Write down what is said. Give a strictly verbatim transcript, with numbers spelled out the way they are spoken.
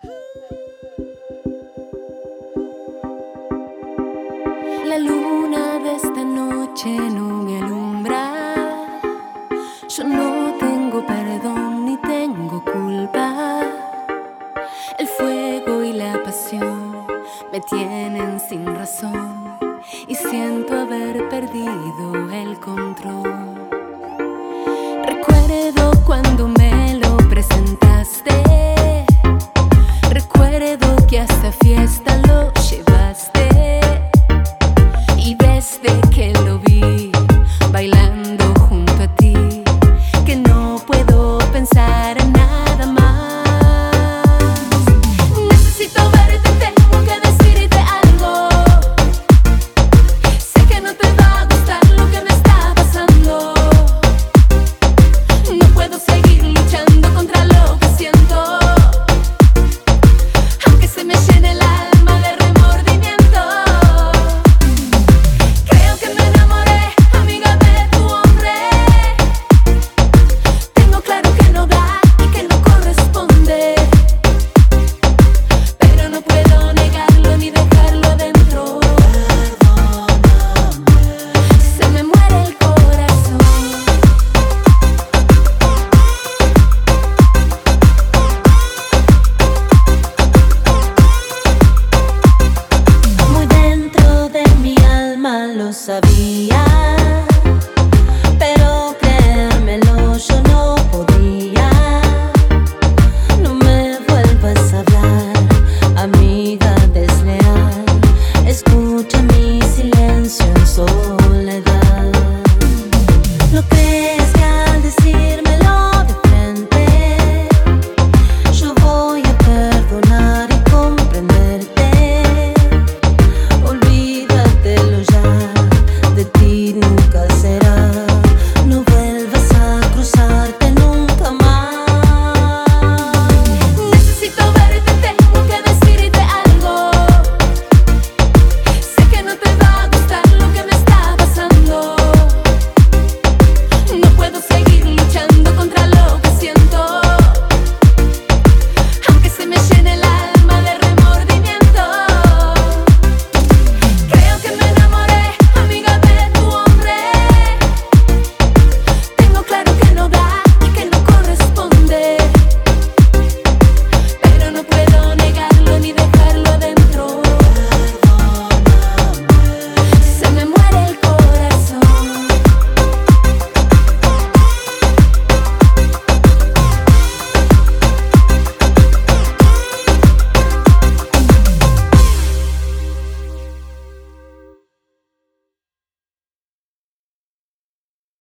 La luna de esta noche no me alumbra. Yo no tengo perdón ni tengo culpa. El fuego y la pasión me tienen sin razón y siento haber perdido el control. Recuerdo cuando me lo presentaste. Recuerdo que a esa fiesta